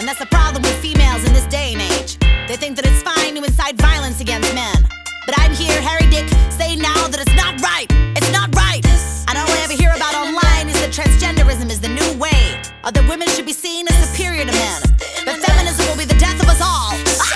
that's the problem with females in this day and age. They think that it's fine to incite violence against men. But I'm here, Harry Dick, saying now that it's not right. It's not right. And all I ever hear about online is that transgenderism is the new way, or that women should be seen as superior to men. That feminism will be the death of us all.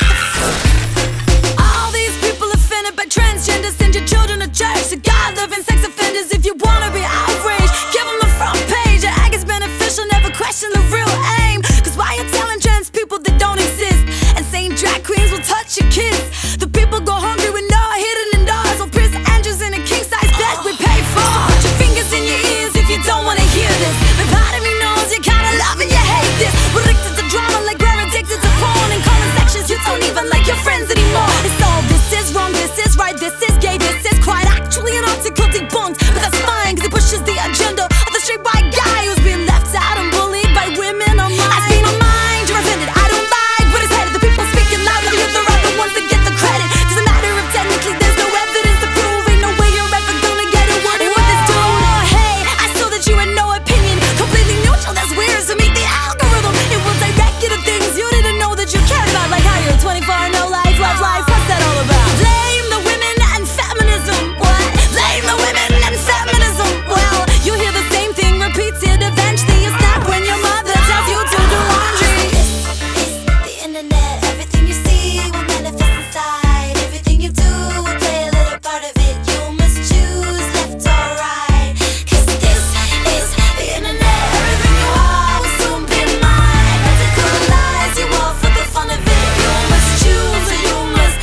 All these people offended by transgender, send your children to church. To God-loving sex offenders, if you wanna be outraged, give them the front page. Your act is beneficial, never question the real aim. Cause why you telling trans people that don't exist, and saying drag queens will touch your kids? The people go hungry with no hidden indoors, or Prince Andrews in a king-size bed we pay for. Put your fingers in your ears if you don't wanna hear this. The part of me knows you kinda love and you hate this. We're addicted to drama like we're addicted to porn. In comment sections you don't even like your friends anymore. It's all this is wrong, this is right, this is gay, this is quite actually an article debunked. But that's fine, cause it pushes the agenda of the straight white guy who's being left out and bullied by women online. I speak my mind, you're offended, I don't like what is headed. The people speaking louder, they're right, the ones that get the credit. Doesn't matter if technically there's no evidence to prove. Ain't no way you're ever gonna get it. What with this dude? Oh hey, I saw that you had no opinion. Completely neutral, that's weird, so meet the algorithm. It will direct you to things you didn't know that you cared about. Like how you're 24, no life, love life, what's that all about? Blame the women and feminism. What? Blame the women and feminism. Well, you hear the same thing repeated. Eventually you snap when your mother tells you to do laundry. It's the internet. Everything you see will manifest inside. Everything you do will play a little part of it. You must choose left or right. Cause this is the internet. Everything you are will soon be mine. Radicalize you all for the fun of it. You must choose or you must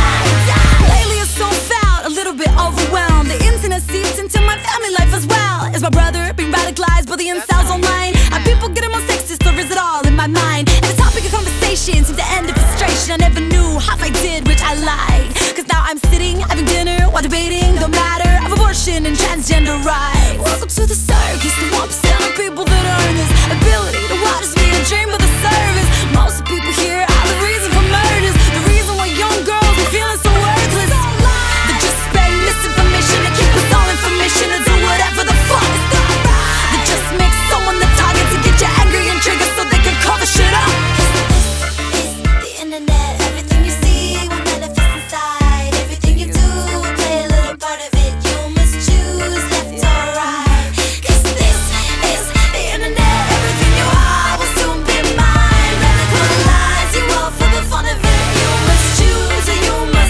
die. Lately it's so foul, a little bit overwhelmed. The internet seeps into my family life as well. Is my brother being radicalized by the incels online? Are people getting more sexist, or is it all in my mind? And the topic of conversation seems to end in frustration. I never knew half I did, which I lied. Cause now I'm sitting, having dinner, while debating the matter of abortion and transgender rights. Welcome to the circus, the 1% of people that earn this ability to watch us be a dream of the service. Most people here are the reason for murders, the reason why young girls are feeling so worthless. They just spread misinformation to keep us all information to do whatever the fuck. They just make someone the target to get you angry and trigger so they can cover shit up. This is the internet. Everything you see will manifest inside. Everything you do will play a little part of it. You must choose left or right. Cause this is the internet. Everything you are will soon be mine. Radicalize you all for the fun of it. You must choose or you must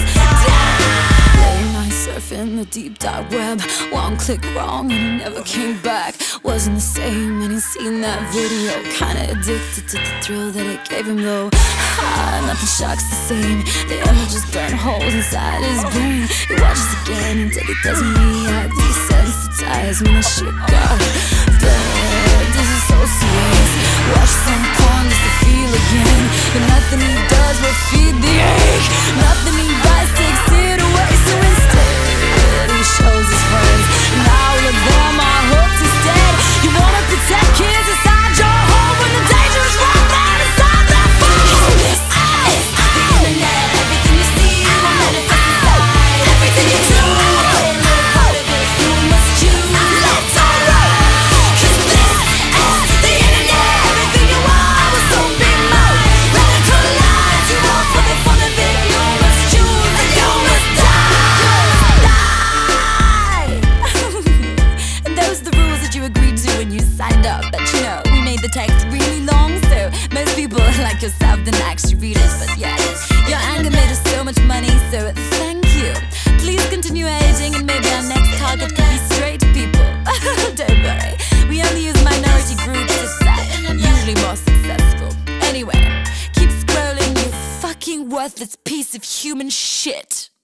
die. Late night surfing the deep dark web. One click wrong and he never came back. Wasn't the same when he seen that video. Kinda addicted to the thrill that it gave him though. Nothing shocks the same. The images burn holes inside his brain. He watches again until he doesn't react. Desensitized when the shit got bad. Disassociates. Watch some porn just to feel again. But nothing he does will feed the ache. Nothing he buys takes it away. So instead he shows his friends, and all of them are hooked instead. You wanna protect kids inside your home when the danger is right there inside that phone. This is the internet. Everything you see will manifest inside. Everything you do will play a little part of it. You must choose left or right. Cause this is the internet. Everything you are will soon be mine. Radicalize you all for the fun of it. You must choose or you must die. And those are the rules that you agreed to when you signed up. But you know, we made the text really long, so most people like yourself didn't actually read it. But yes, your anger made us so much money, so thank you. Please continue hating, and maybe our next target could be straight people. Don't worry, we only use minority groups, it's usually more successful. Anyway, keep scrolling, you fucking worthless piece of human shit.